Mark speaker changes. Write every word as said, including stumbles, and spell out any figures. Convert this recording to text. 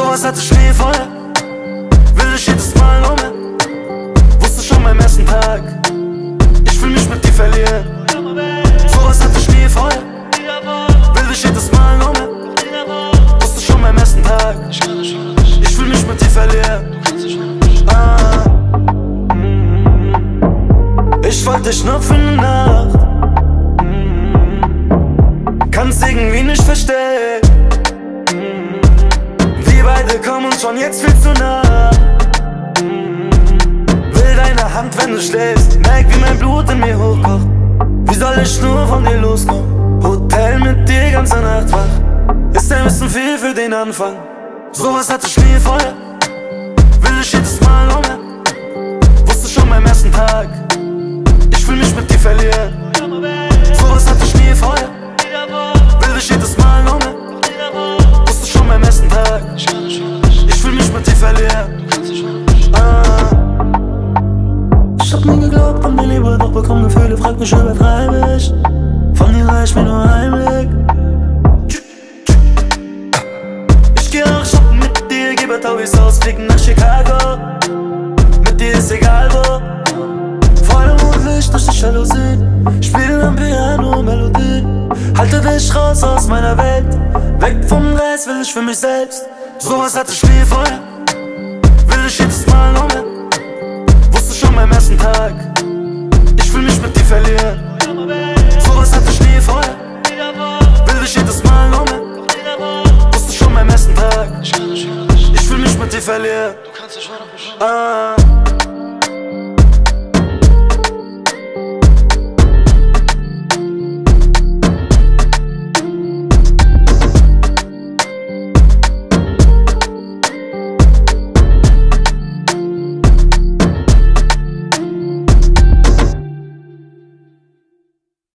Speaker 1: Sowas hatte ich nie vorher. Will ich jedes Mal noch mehr. Wusste schon beim ersten Tag, ich will mich mit dir verlieren. Sowas hatte ich nie vorher. Will ich jedes Mal noch mehr. Wusste schon beim ersten Tag, ich will mich mit dir verlieren. Ah. Ich wollte dich nur für eine Nacht. Kann's irgendwie nicht verstehen. Wir beide kommen uns schon jetzt viel zu nah. Will deine Hand, wenn du schläfst. Merk, wie mein Blut in mir hochkocht. Wie soll ich nur von dir loskommen? Hotel mit dir ganze Nacht wach. Ist ein bisschen viel für den Anfang. Sowas hatte ich nie vorher. Will ich jedes Mal noch mehr. Wusste schon beim ersten Tag, ich will mich mit dir verlieren. Sowas hatte ich nie vorher. Will ich jedes Mal noch mehr. Wusste schon beim ersten Tag, ich will mich mit dir verlieren. Ah. Ich hab nie geglaubt an die Liebe, doch bekomm Gefühle, frag mich, übertreibe ich. Von dir reicht mir nur Heimweg. Ich geh auch shoppen mit dir, gebe Tauis aus, fliegen nach Chicago. Mit dir ist egal wo. Voll Mondlicht durch die Jalousie. Spielen am Piano Melodie. Halte dich raus aus meiner Welt. Weg vom Rest, will ich für mich selbst. Sowas hatte ich nie vorher. Will ich jedes Mal noch mehr. Wusste schon beim ersten Tag, ich will mich mit dir verlieren. Sowas hatte ich nie vorher. Will ich jedes Mal noch mehr. Wusste schon beim ersten Tag, ich will mich mit dir verlieren. Ah.